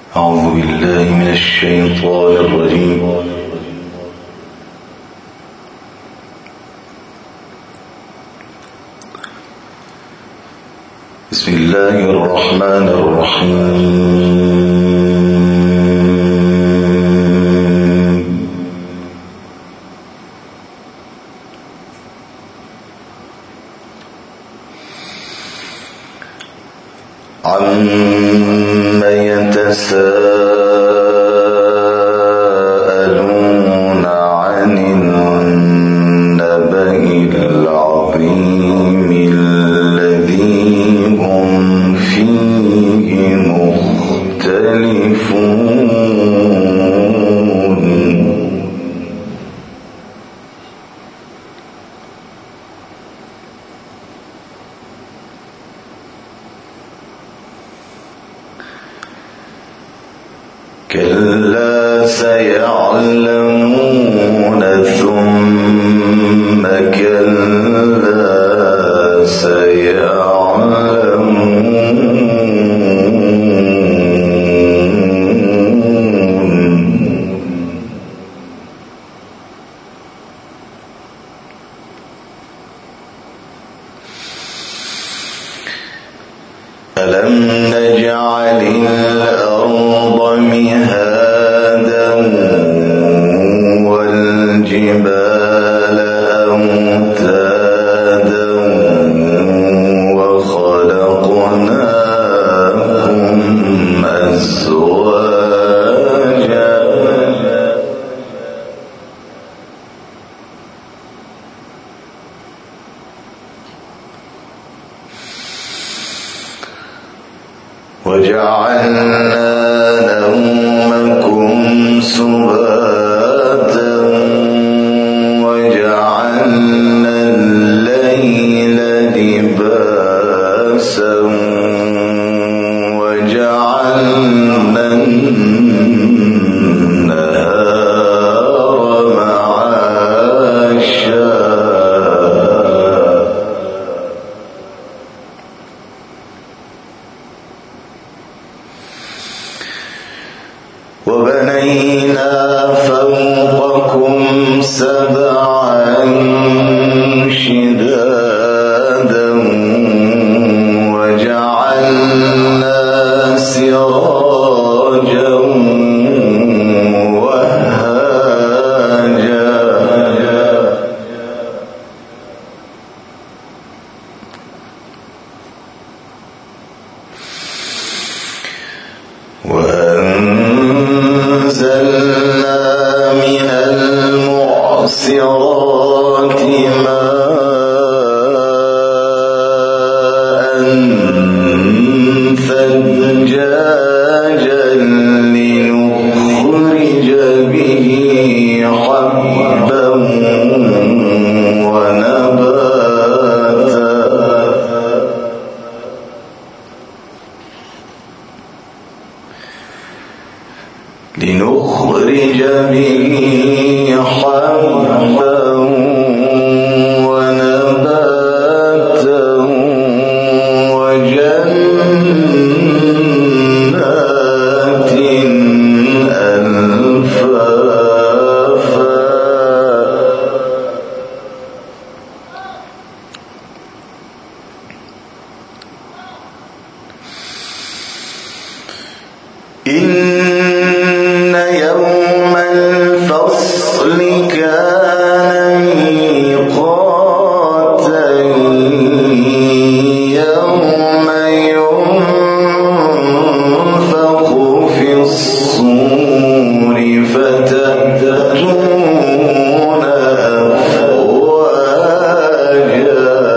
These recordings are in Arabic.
أعوذ بالله من الشيطان الرجيم. بسم الله الرحمن الرحيم. عَمَّ يتساءلون عن النبأ العظيم الذي هم فيه مختلفون. كلا سيعلمون ثم كلا سيعلمون. ألم نجعل الأرض مهادا والجبال أوتادا وخلقناكم أزواجا وجعلنا نومكم سباتا وجعلنا الليل لباسا وجعلنا النهار معاشا وبنينا فوقكم سبعا شدادا وجعلنا سراجا وهاجا وأنزلنا من المعصرات ماء ثجاجا لنخرج به حبا ونباتا لنخرج به حبا ونباتا وجنات ألفافا إن يوم الفصل كان ميقاتا يوم ينفخ في الصور فتأتون أفواجا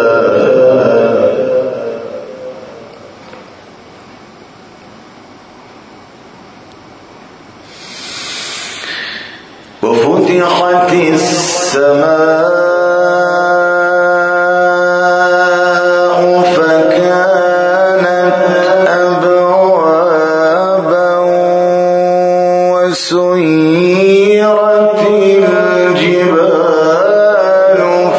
وفتحت السماء فكانت أبوابا وسيرت الجبال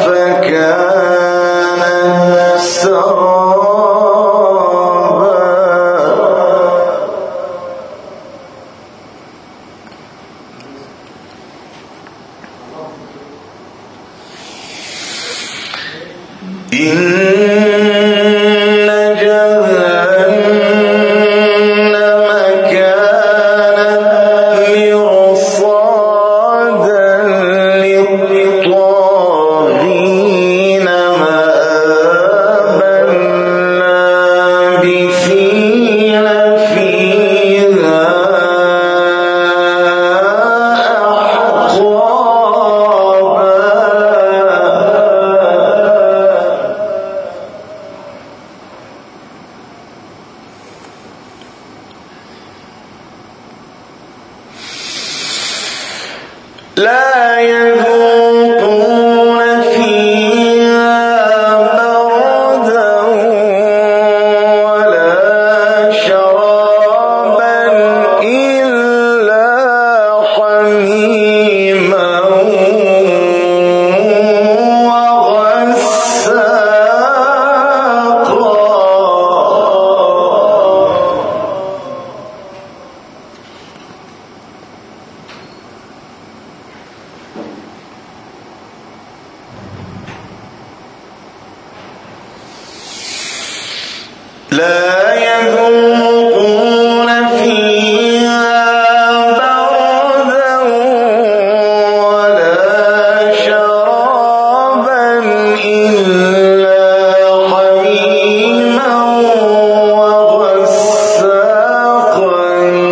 فكانت سرابا. لا يذوقون فيها بردا ولا شرابا إلا حميما لا يذوقون فيها بردا ولا شرابا إلا حميما وغساقا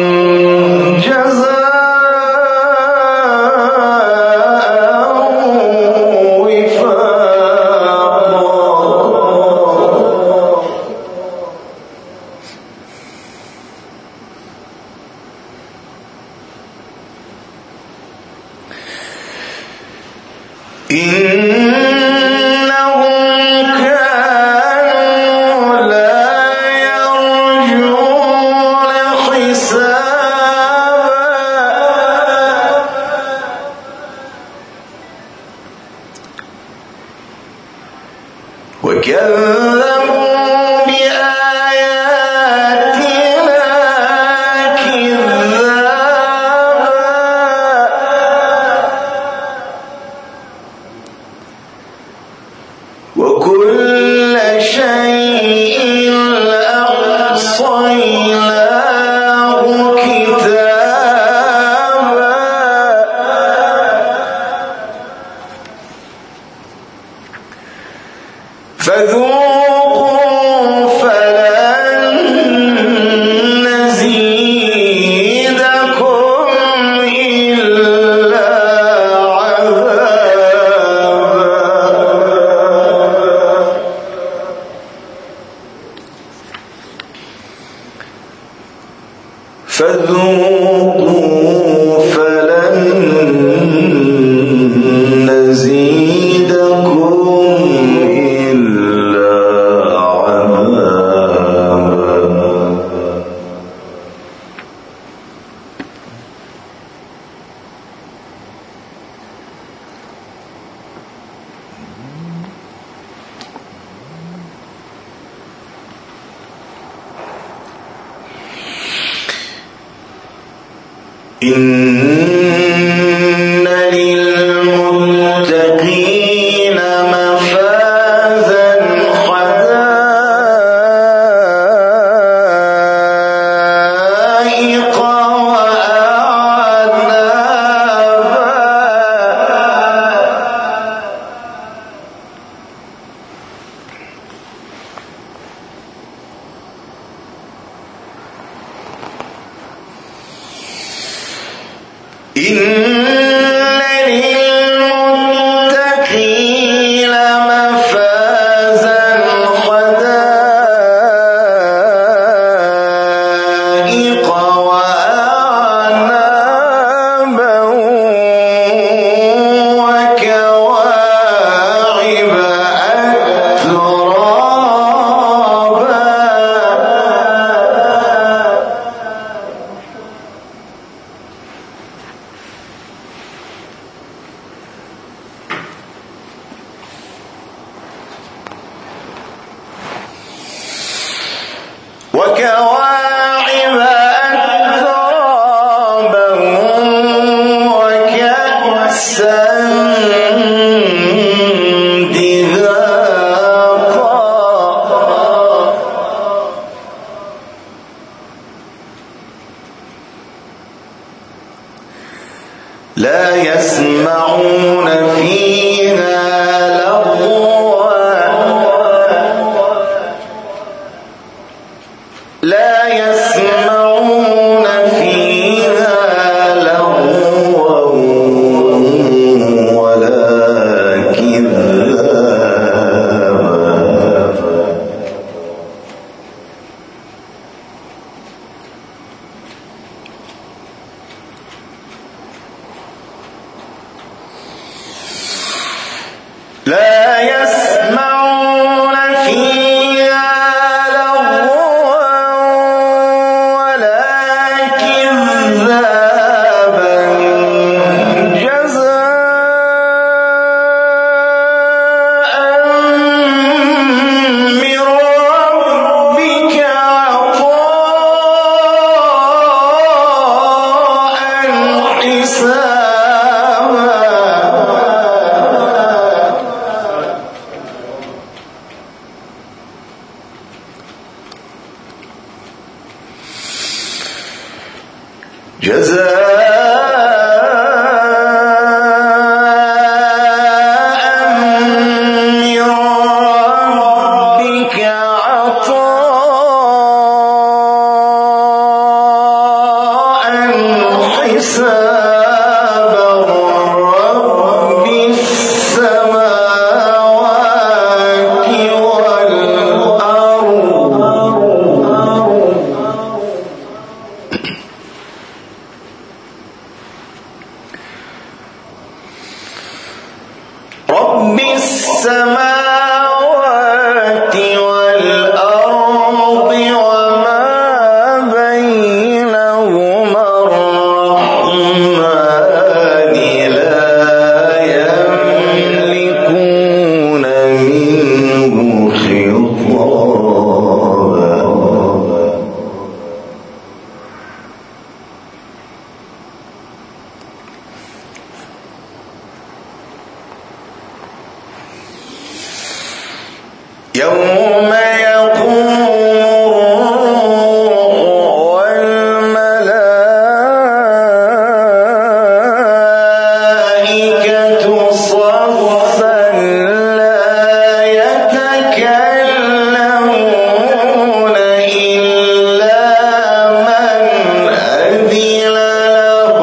جزاء إنهم كانوا لا يرجون حسابا وكذبوا بآياتنا كذابا وكل شيء أحصيناه كتابا فذوقوا فلن نزيدكم إلا فذوقوا فلن نزيدكم إلا عذابا إن للمتقين مفازا حدائق إن للمتقين مفازا حدائق وأعنابا وكواعب أترابا وكواعب أترابا وكأسا دهاقا لا يسمعون فيها لغوا لا يسمعون فيها لغوا ولا كذابا يوم يقوم والملائكة صفا لا يتكلمون إلا من أذن له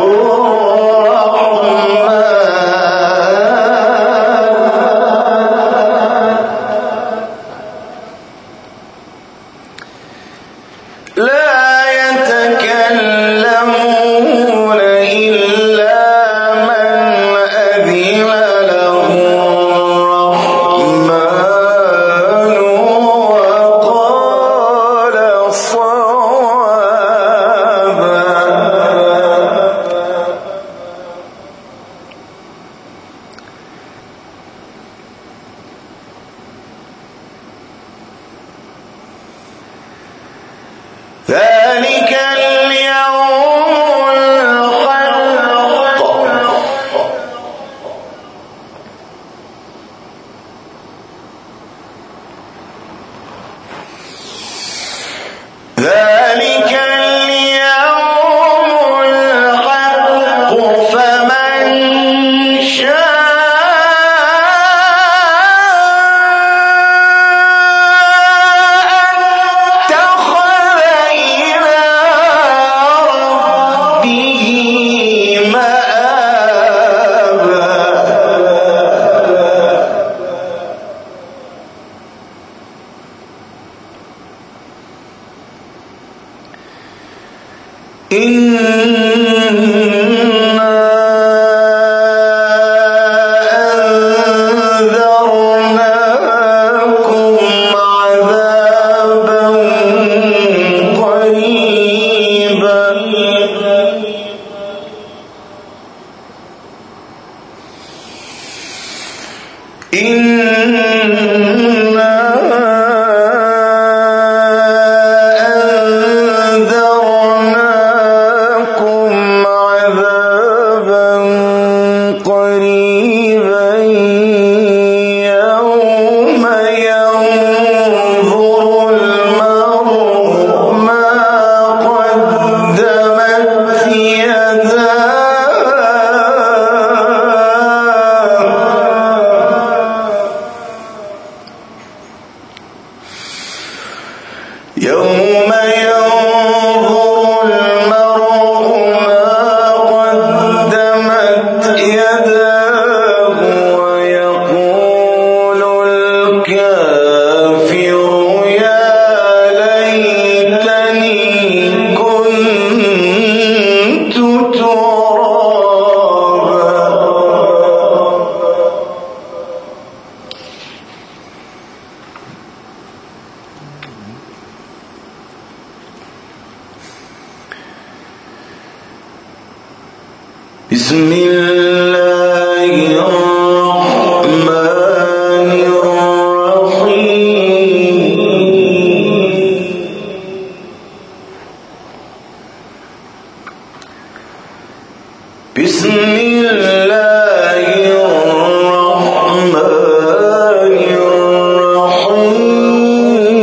ذلك اليوم الحق ذلك اليوم الحق فمن بسم الله الرحمن الرحيم بسم الله الرحمن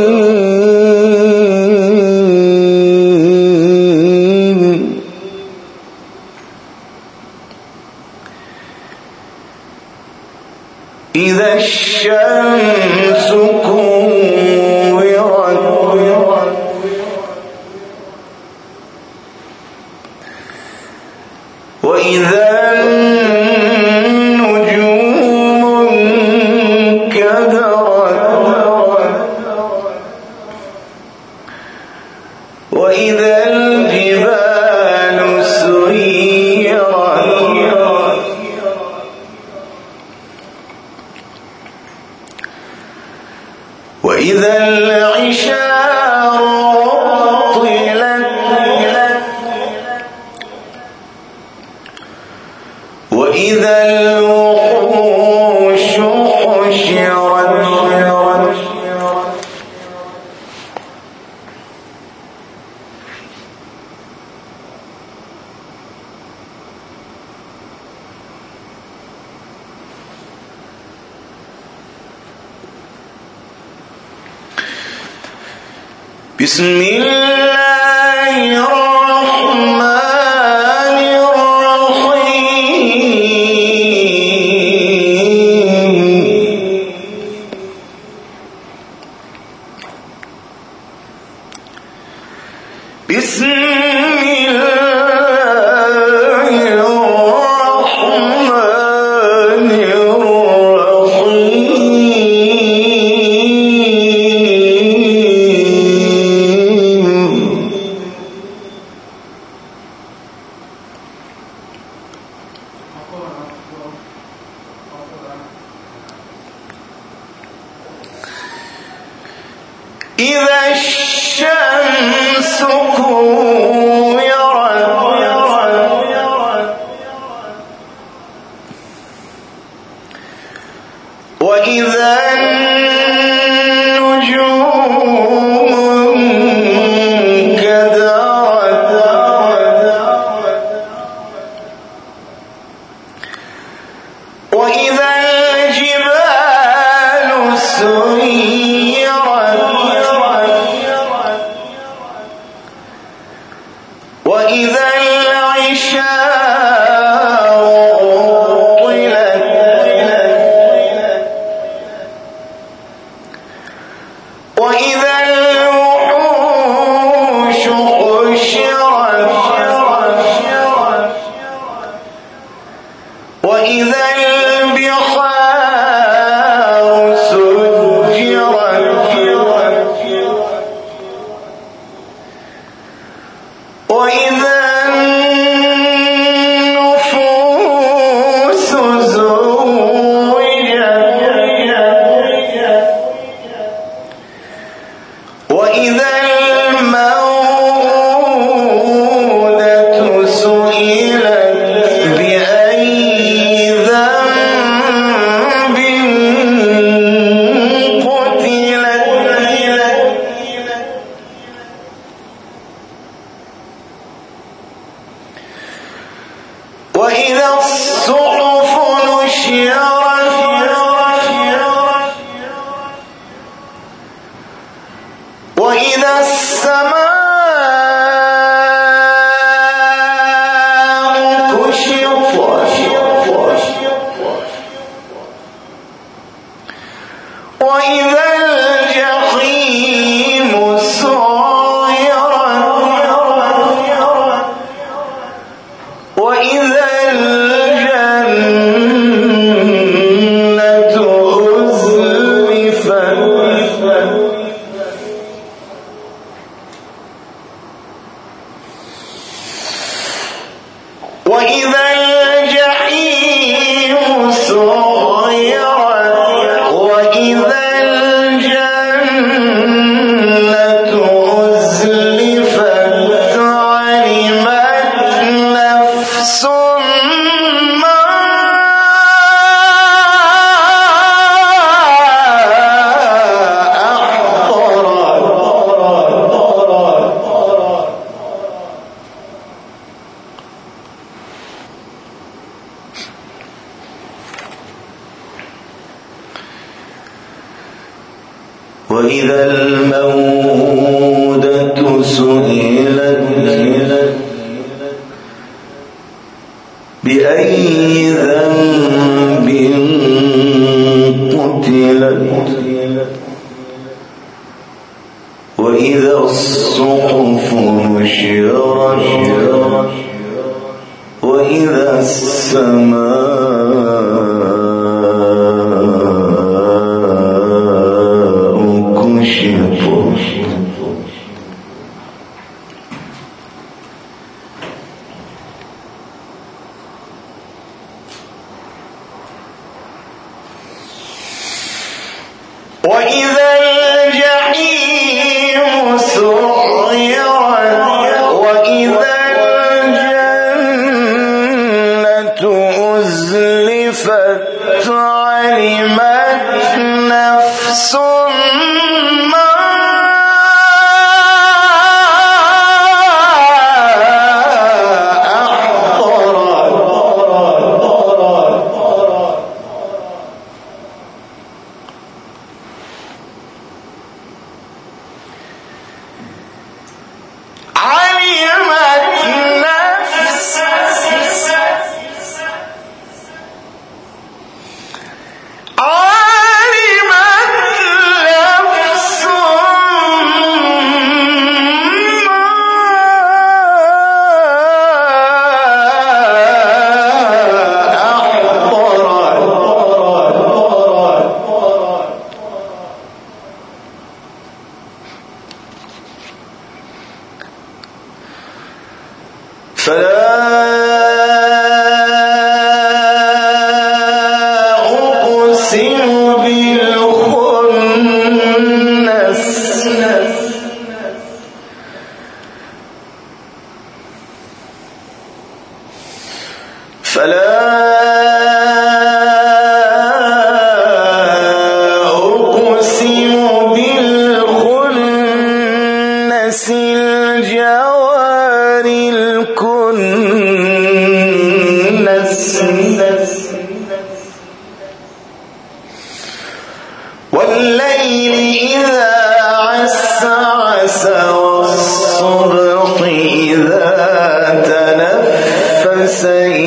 الرحيم إذا الشمس كورت وإذا النجوم انكدرت وإذا الجبال سيرت وإذا العشار عطلت وإذا الوحوش حشرت بسم الله الرحمن الرحيم بسم الله الرحمن إذا الشمس كورت وإذا النجوم انكدرت وإذا الجبال سيرت وإذا العشار عطلت وإذا الوحوش حشرت وإذا البحار سجرت وإذا النفوس زوجت وإذا الموءودة سئلت بأي ذنب قتلت وإذا الصحف نشرت وإذا السماء كشطت وإذا الجحيم سعرت وإذا الجنة أزلفت وإذا الجحيم سعرت وإذا الجنة أزلفت علمت نفس ما أحضرت وإذا الموءودة سئلت بأي ذنب وإذا الصحف نشرت وإذا السماء كشطت وإذا الجحيم سعرت وإذا الجنة أزلفت علمت نفس ما الجوار الكنس والليل إذا عسعس والصبح إذا تنفس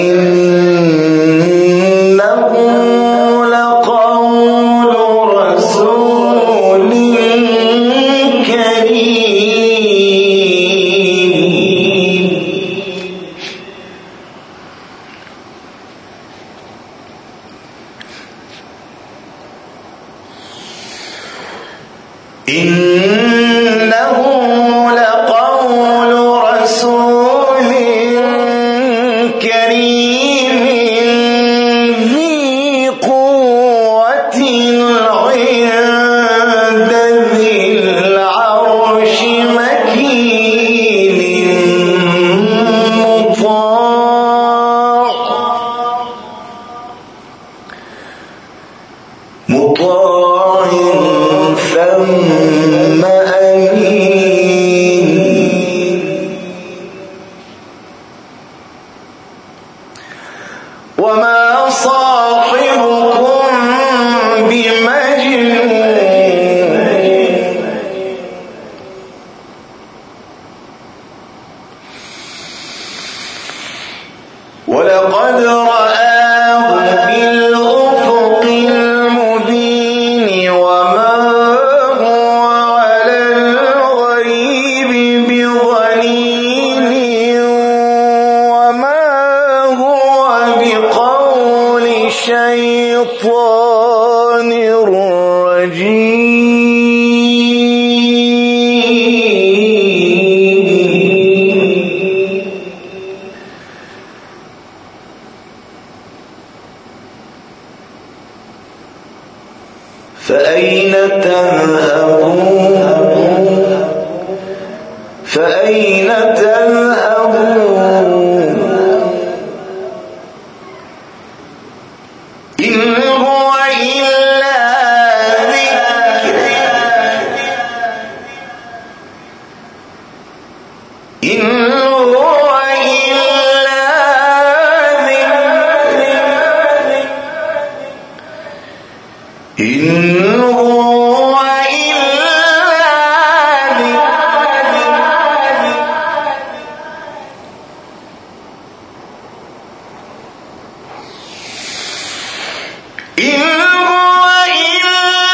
إنه لقول رسول كريم إنه لقول رسول كريم ذي قوة عند ذي العرش مكين مطاع ثم أمين وما صاحبكم بمجنون ولقد رآه بالأفق المبين وما هو على الغيب بضنين وما هو بقول شيطان رجيم فأين تذهبون إن هو إلا ذكر إن هو إلا ذكر إن هو إلا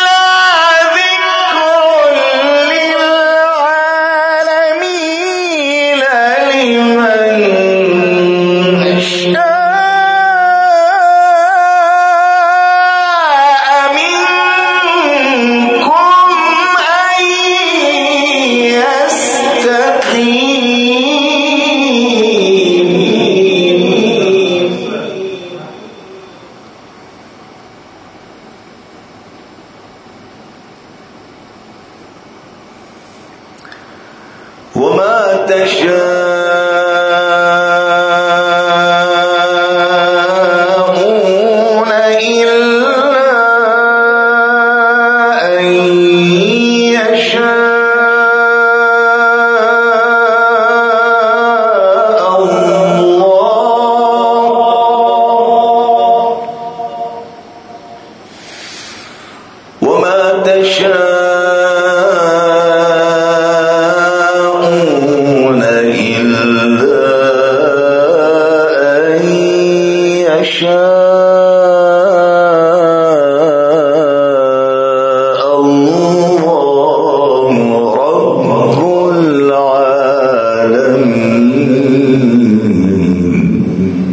تشاءون إلا أن يشاء وما تشاءون إلا أن يشاء الله رب العالمين.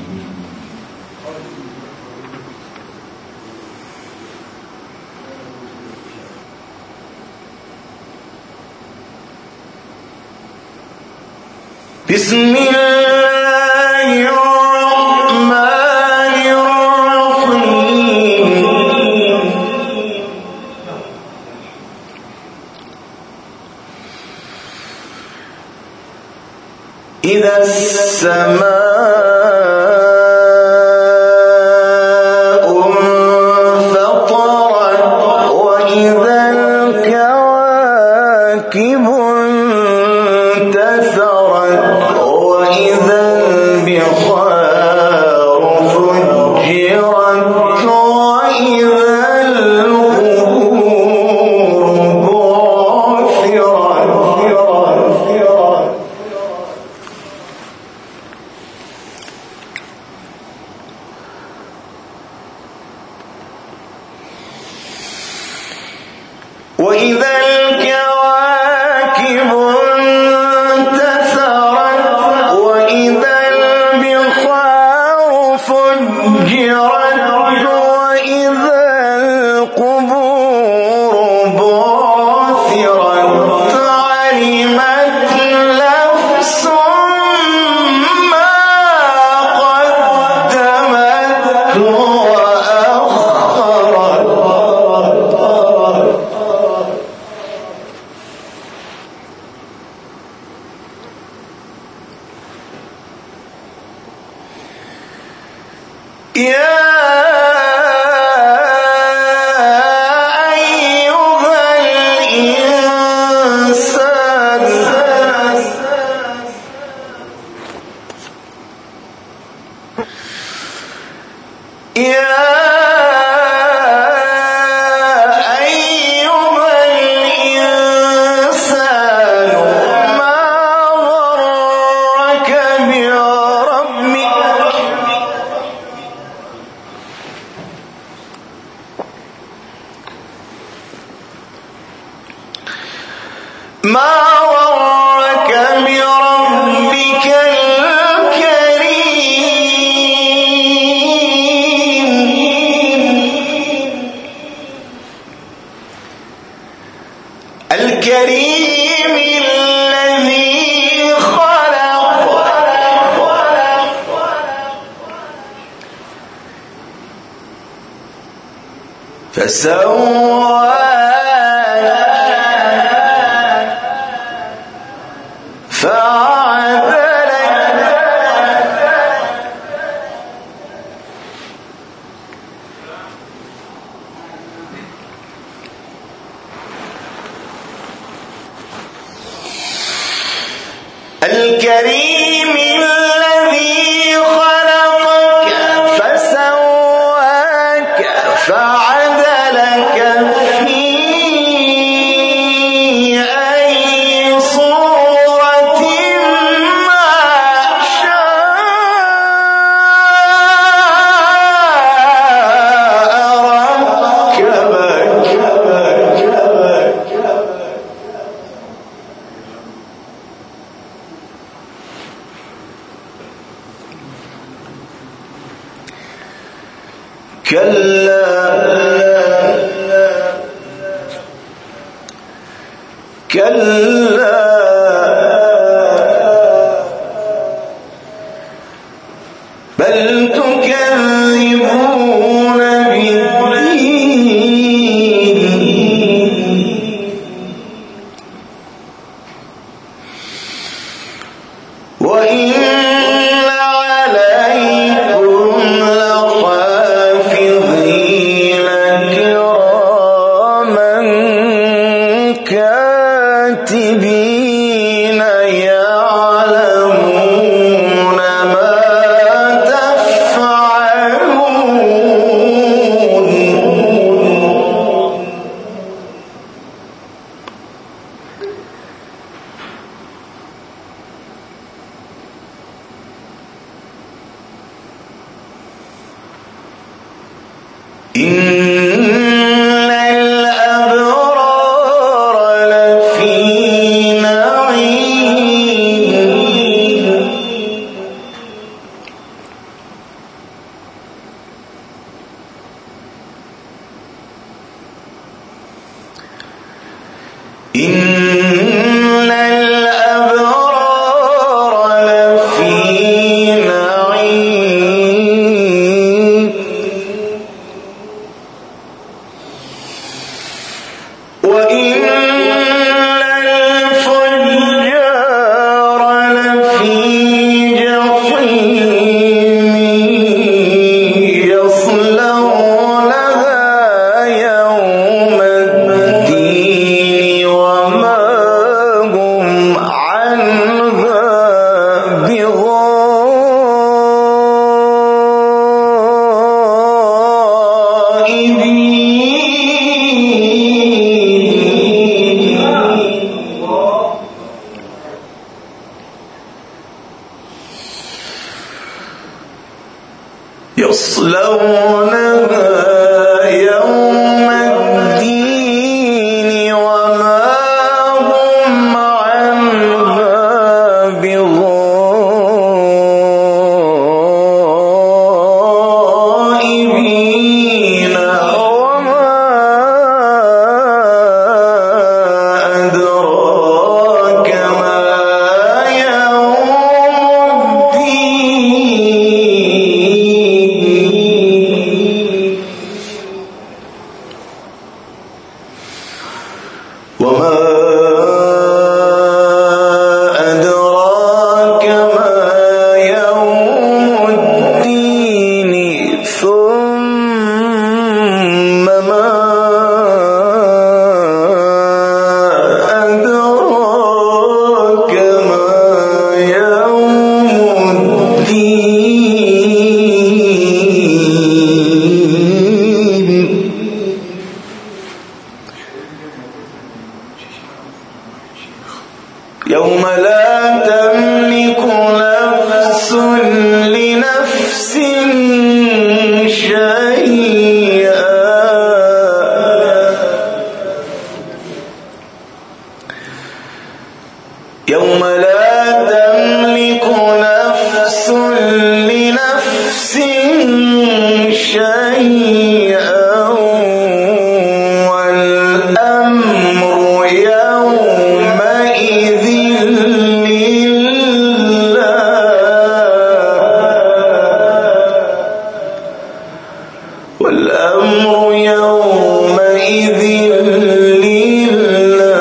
بسم الله الرحمن الرحيم. إذا السماء انفطرت وإذا الكواكب انتثرت وإذا البحار فجرت وإذا القبور بعثرت وإذا الكواكب انتثرت وإذا البحار فجرت وإذا القبور بعثرت علمت نفس ما قدمت وأخرت. يا أيها الإنسان يا أيها الإنسان ما غرك بربك ما غرك بربك الكريم الذي خلق فسواك فعدلك الكريم الذي خلقك فسواك فعدلك في أي صورة ما شاء ركبك. كلا بل تكذبون بالدين يصلونها يوم الدين وما هم عنها بغائبين وما أدراك ما يوم الدين وما أدراك ما يوم الدين ثم ما أدراك ما يوم الدين يوم لا تملك نفس لنفس شيئا يوم لا تملك نفس لنفس شيئا والأمر يومئذ والأمر يومئذ لله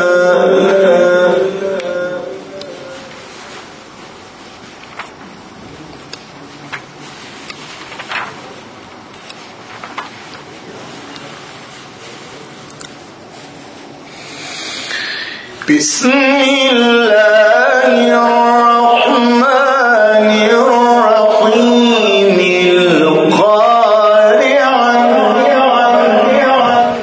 بسم الله الرحمن الرحيم القارعة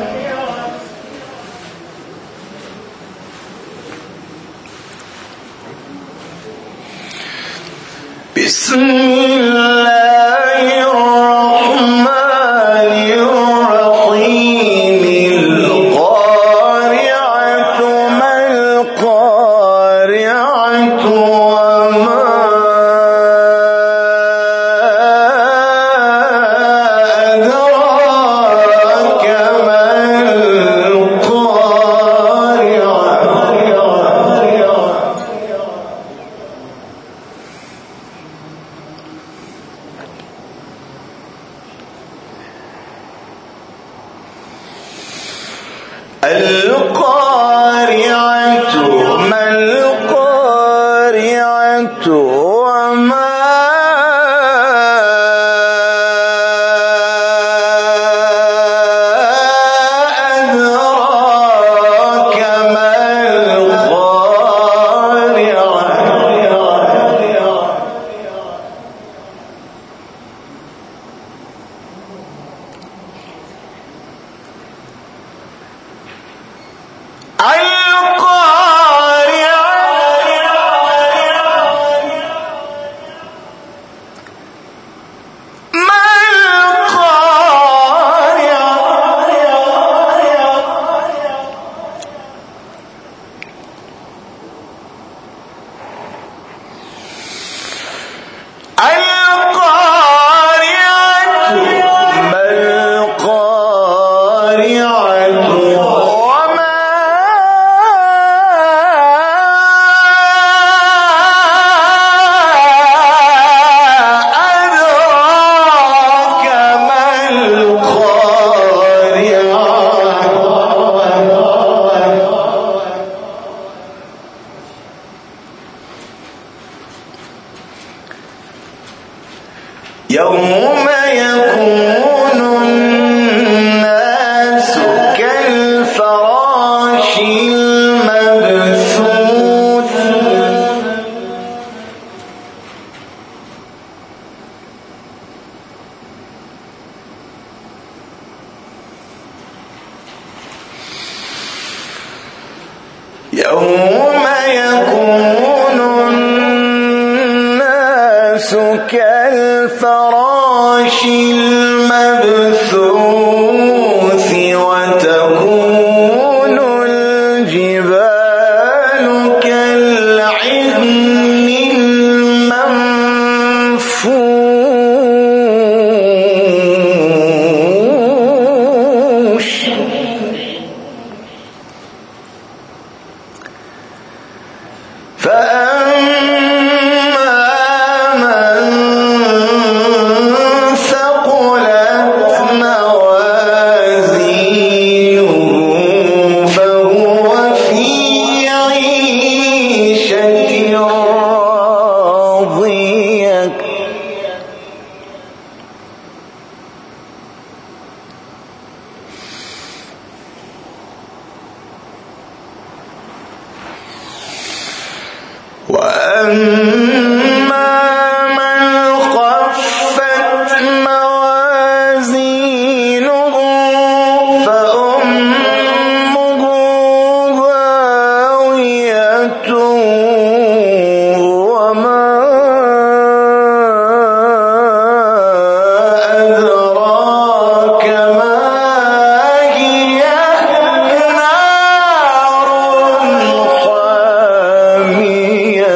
بسم الله الرحمن الرحيم القارعة ما القارعة وما أدراك ما القارعة ما القارعة وما أدراك ما القارعة يوم يكون الناس كالفراش المبثوث يوم يكون الناس كالفراش المبثوث وتكون الجبال كالعهن المنفوش وأما من خفت موازينه فأمه هاوية وما أدراك ما هي نار حامية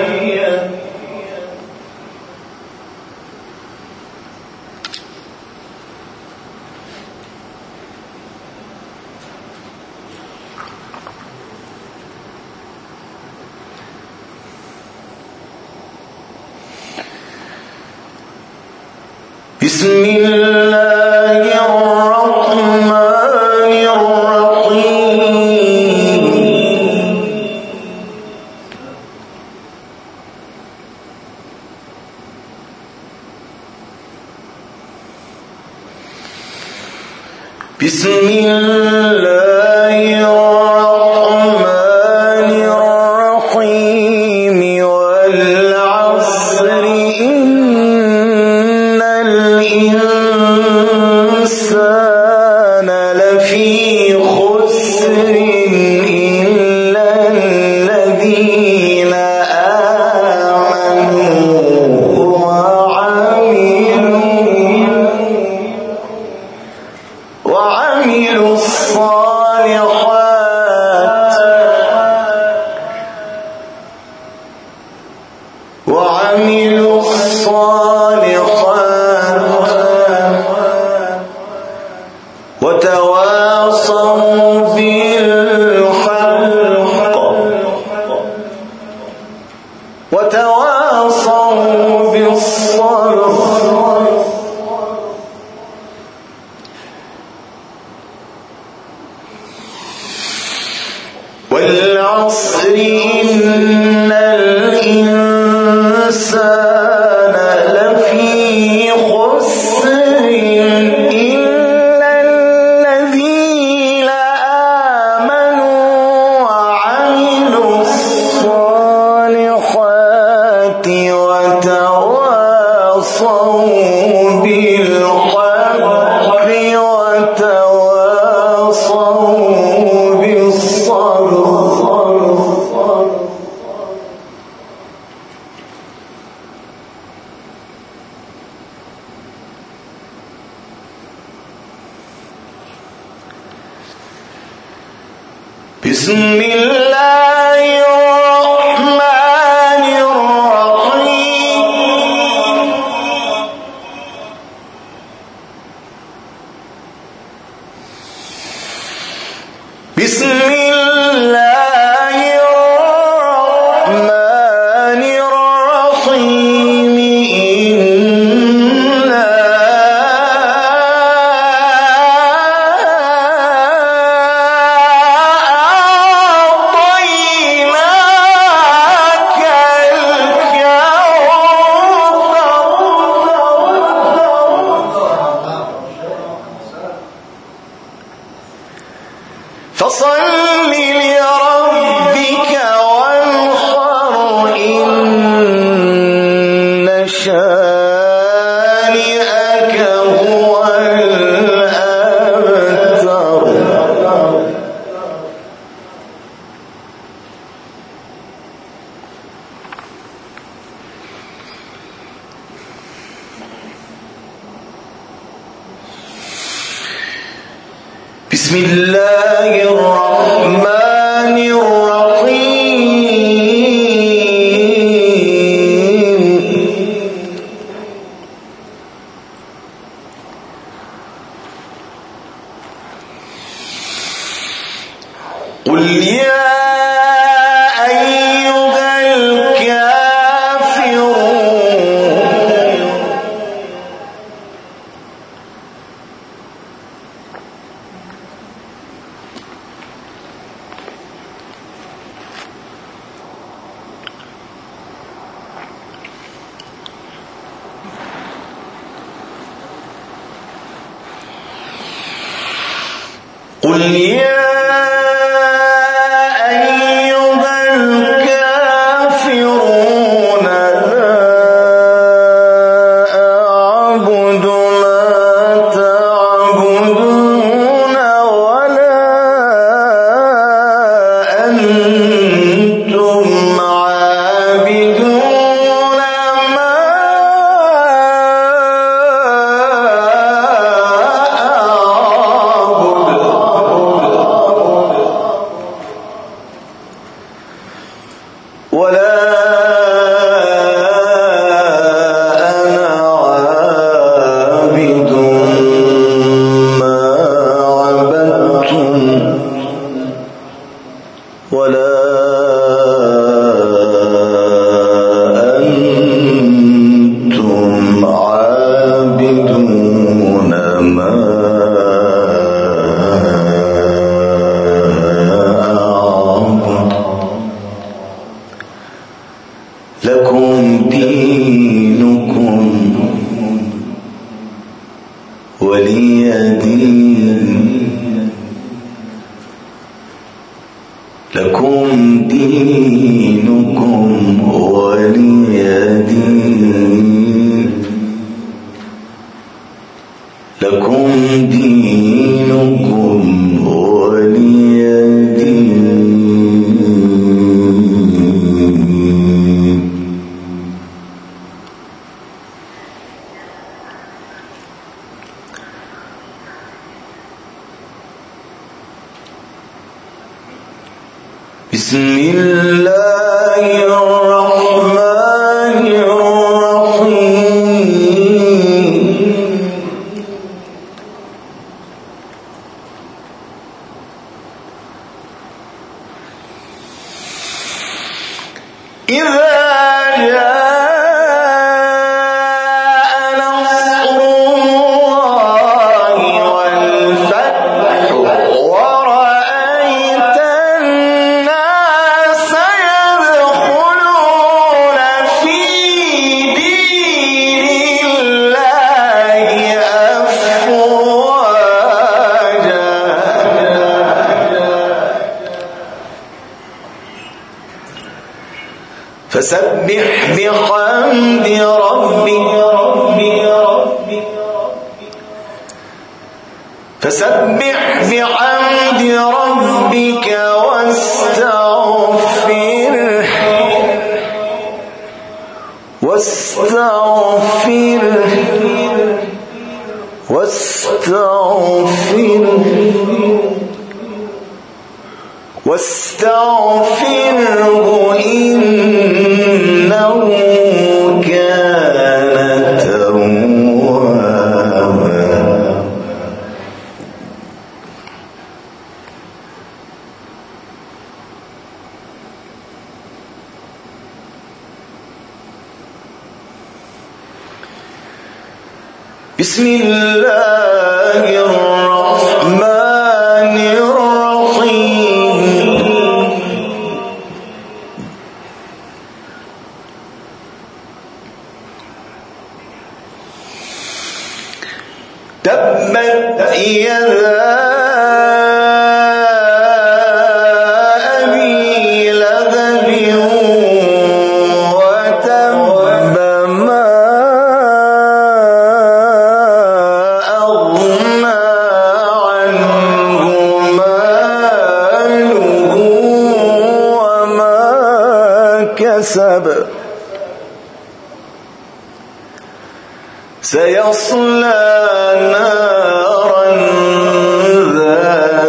بسم الله الرحمن الرحيم بسم الله الرحمن الرحيم والعصر إن الإنسان لفي خسر إلا الذين آمنوا وعملوا الصالحات وتواصوا بالحق وتواصوا بالصبر والعصر إن الإنسان لفي خسر إلا الذين آمنوا وعملوا الصالحات وتواصوا بالحق وتواصوا بالصبر بسم الله الرحمن الرحيم بسم الله الرحمن الرحيم إنا أعطيناك بسم الله الرحمن الرحيم قل يا أيها الكافرون قل يا أيها الكافرون لا أعبد ما تعبدون ولا أنتم عابدون ما ولا أنا عابد ما عبدتم ولا أنتم عابدون ما لكم دينكم ولي دين لكم دينكم ولي دين لكم دينكم ولي دين بسم الله الرحمن الرحيم إذا جاء نصر الله والفتح ورأيت الناس يدخلون في دين الله أفواجا فسبح بحمد ربك فسبح بحمد ربك واستغفره إنه كان توابا بسم الله الرحمن الرحيم تبت يدا أبي لهب وتب ما أغنى عنه ماله وما كسب سيصلى نارا ذات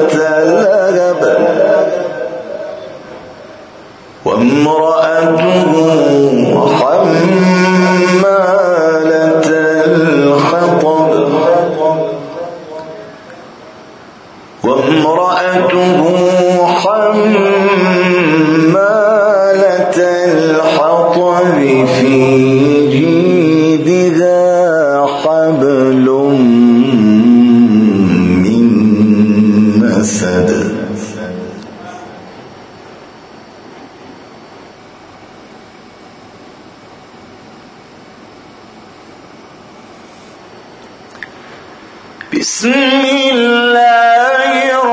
في جيدها حبل من مسد بسم الله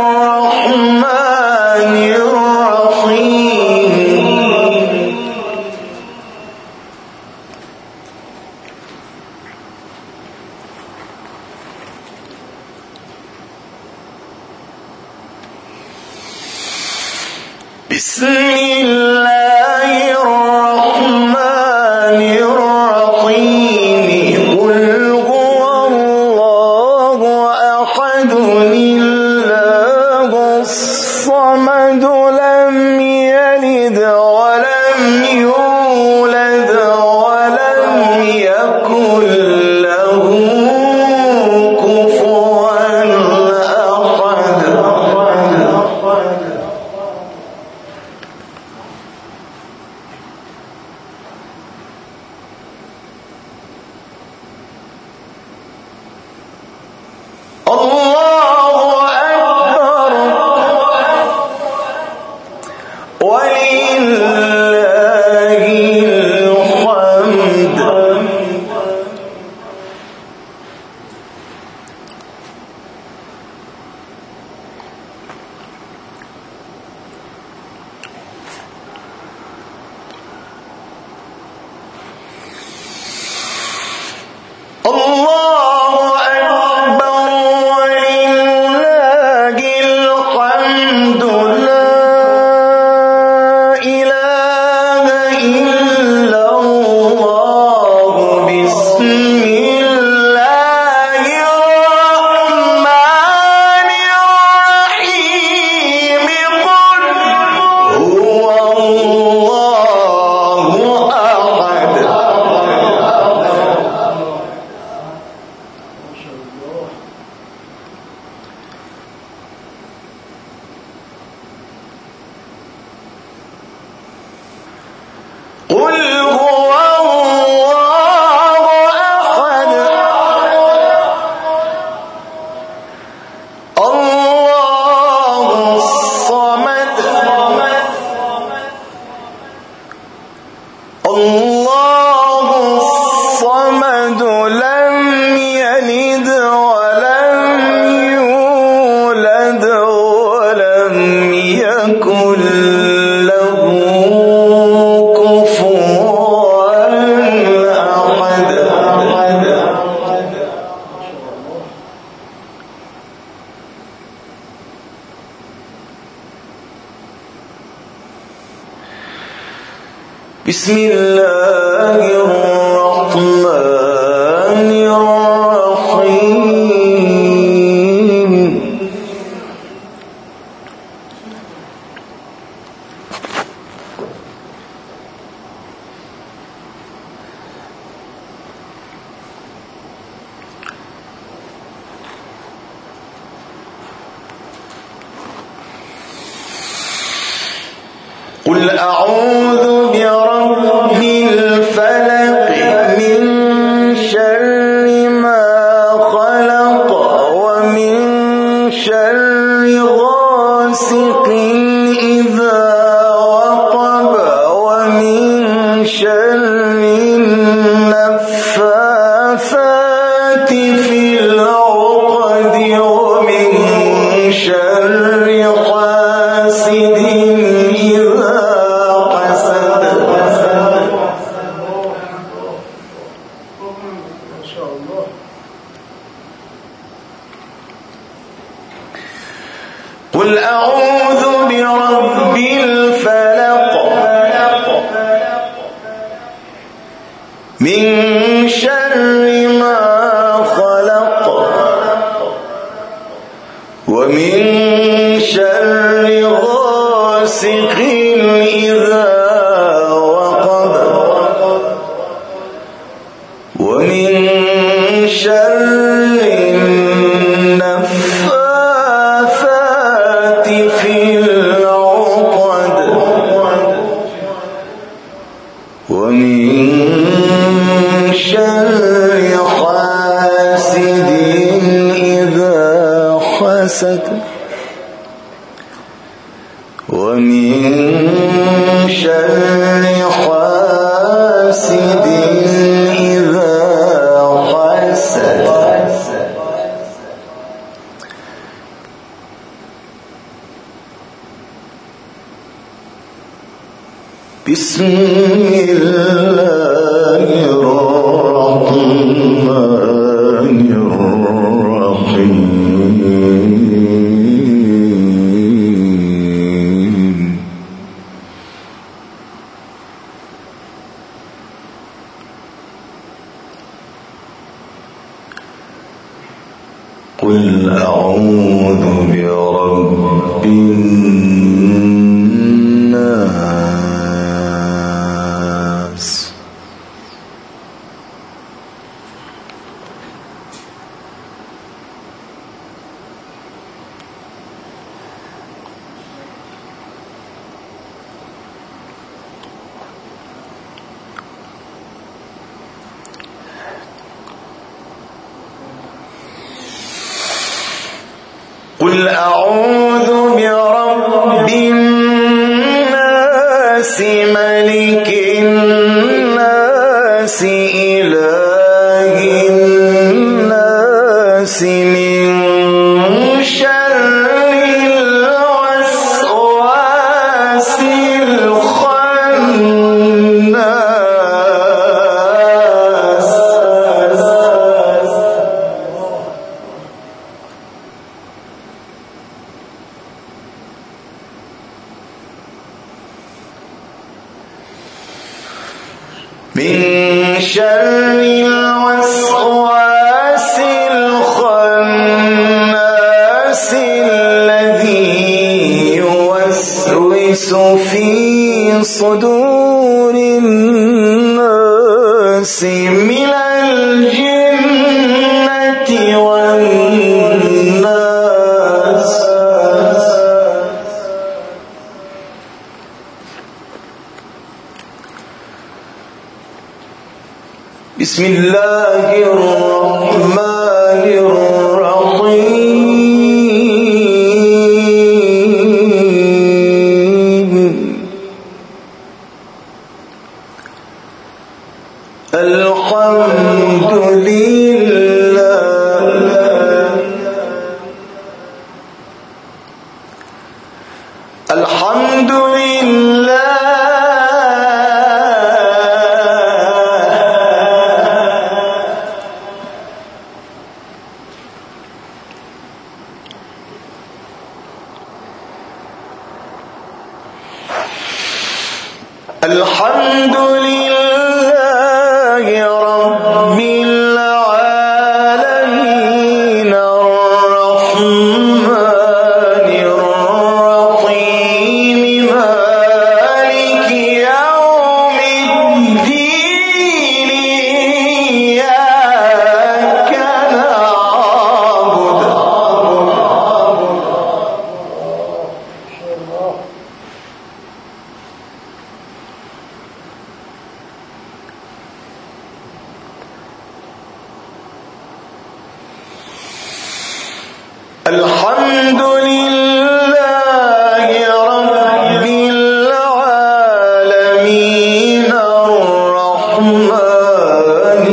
الرحمن الرحيم بسم الله الرحمن الرحيم قل هو الله أحد الله الصمد لم يلد ولم يولد ولم يكن له كفوا أحد الله أكبر ولله الحمد الله أكبر ولله الحمد لا إله إلا الله بسم الله الرحمن الرحيم قل هو الله أحد قل هو الله أحد الله الصمد الله الصمد لم يلد ولم يولد ولم يكن له كفوا أحد بسم الله الرحمن الرحيم قل أعوذ برب الفلق من شر ما خلق ومن شر غاسق إذا وقب ومن شر النفاثات في العقد ومن شر حاسد إذا حسد قل أعوذ برب الفلق من شر ما خلق ومن شر غاسق إذا وقب ومن شر النفاثات في العقد ومن حاسد ومن شر حاسد إذا حسد بسم الله الرحمن الرحيم قل أعوذ برب الناس قل أعوذ برب الناس ملك الناس إله الناس من شر الوسواس الخناس من شر الوسواس الخناس الذي يوسوس في صدور الناس من الجنة والناس بسم الله الرحمن الرحيم الحمد لله الحمد لله الحمد لله رب العالمين الرحمن الرحيم مالك يوم الدين إياك نعبد الحمد لله رب العالمين الرحمن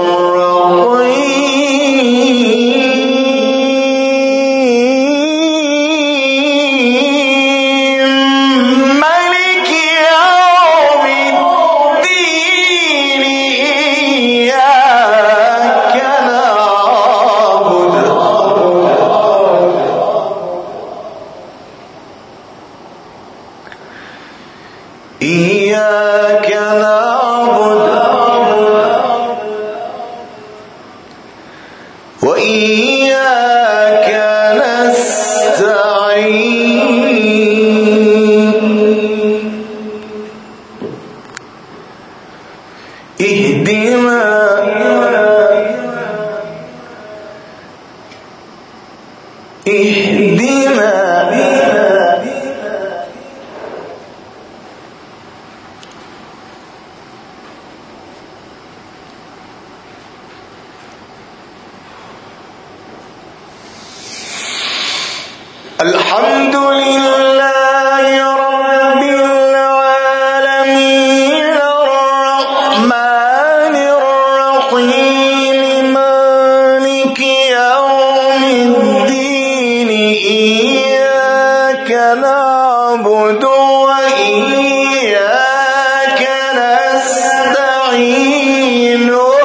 الرحيم مالك يوم الدين إياك نعبد إياك نعبد وإياك نستعين اهدنا الحمد لله رب العالمين الرحمن الرحيم مالك يوم الدين إياك نعبد وإياك نستعين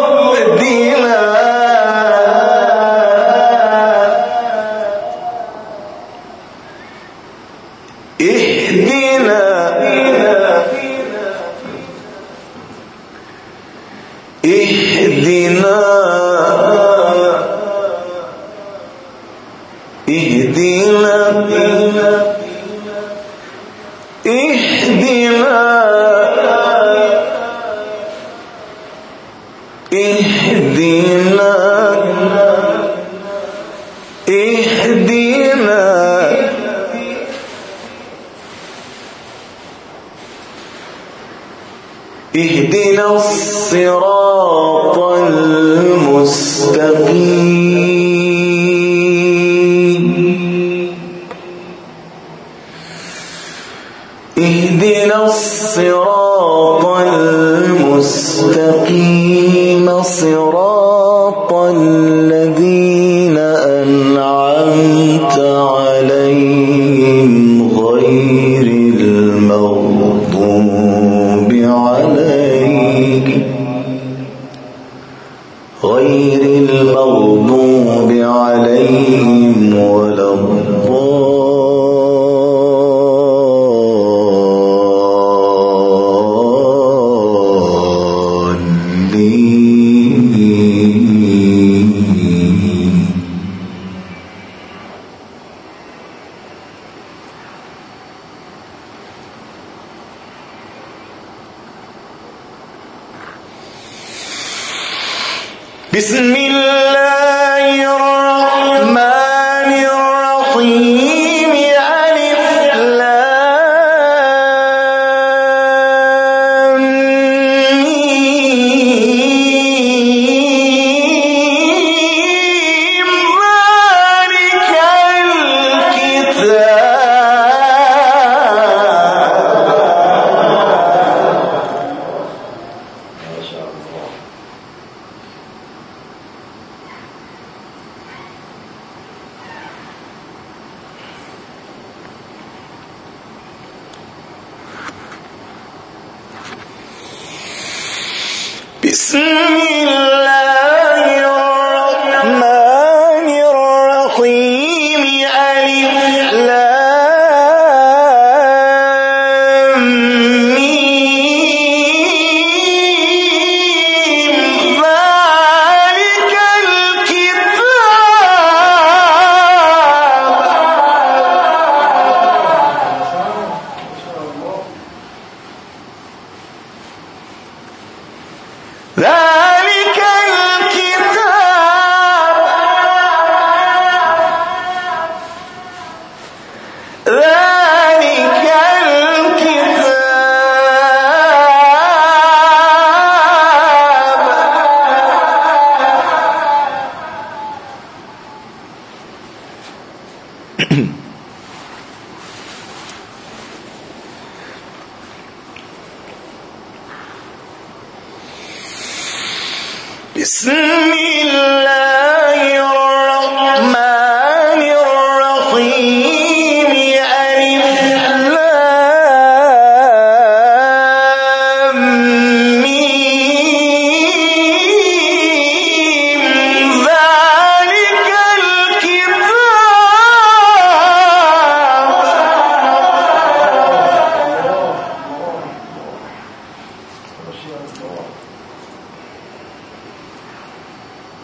اهدنا الصراط المستقيم اهدنا الصراط المستقيم صراط الذين أنعمت عليهم غير المغضوب عليهم ولا الضالين. بسم الله الرحمن الرحيم ألف لام ميم ذلك الكتاب بسم الله الرحمن الرحيم ألف لام ميم ذلك بسم الله الرحمن الرحيم ألف لام ميم ذلك الكتاب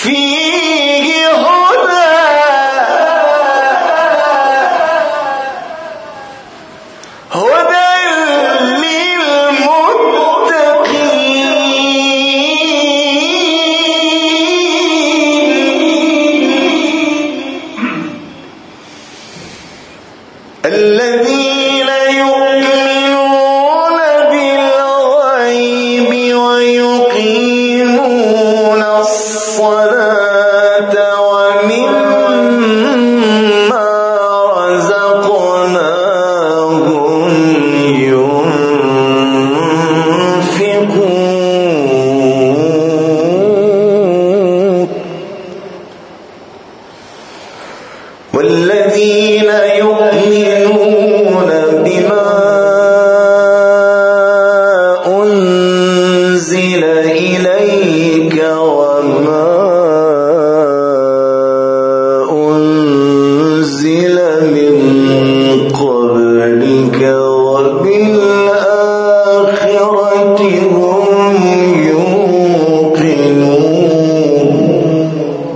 فيه هدى الذين يؤمنون بالغيب ويقيمون الصلاة ومما رزقناهم ينفقون والذين يؤمنون بما أنزل إليك وما أنزل من قبلك وبالآخرة هم يوقنون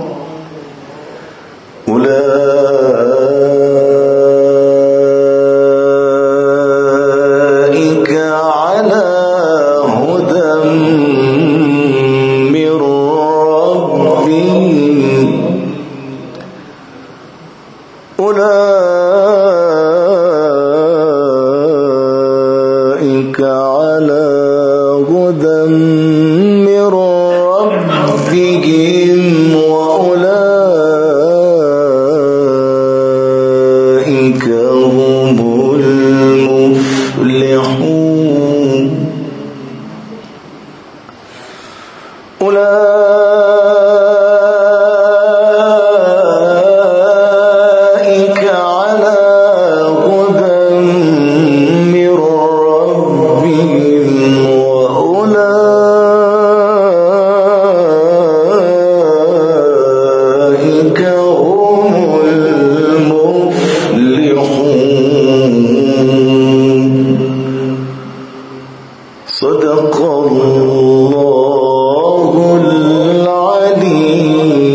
أولئك على هدى من ربهم أولئك على هدى من ربهم وأولئك هم المفلحون أولئك على هدى من ربهم وأولئك هم المفلحون صدق الله العلي